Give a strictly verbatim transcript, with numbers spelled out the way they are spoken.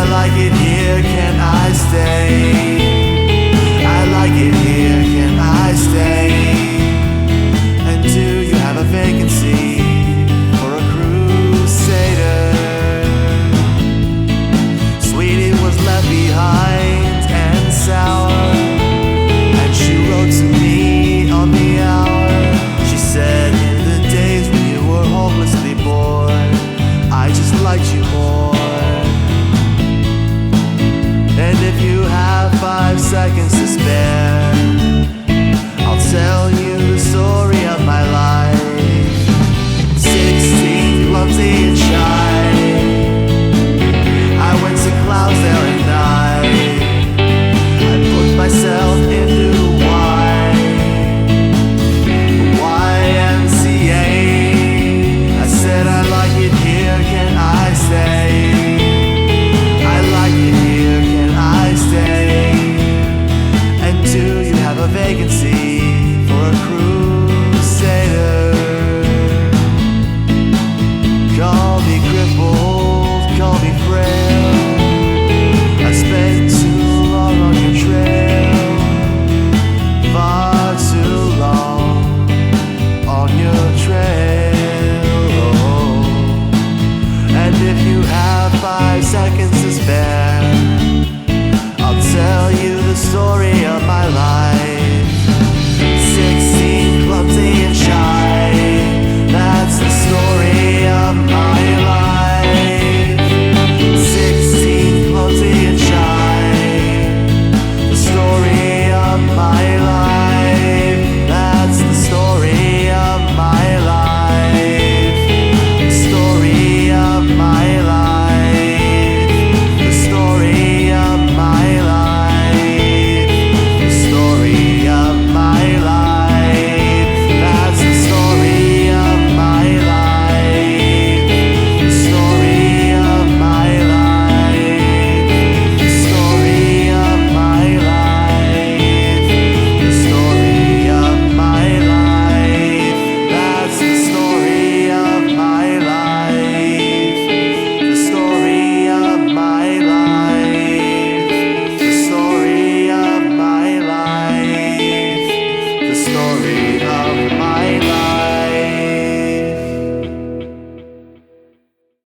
like it here, can I stay? I like it here, can I stay? And do you have a vacancy for a crusader? Sweetie was left behind and sour, and she wrote to me on the hour. She said, in the days when you were hopelessly bored, I just liked you more. And if you have five seconds to spare, I'll tell you the story of my life. Sixteen, clumsy and shy, I went to clouds there at night. I put myself into Y, Y M C A. I said I like it here, can I stay? I like it here, can I stay? And do you have a vacancy for a crusader? Call me crippled, call me frail, I spent too long on your trail, far too long on your trail. Oh. And if you have five seconds to spare, I'll tell you the story of my life.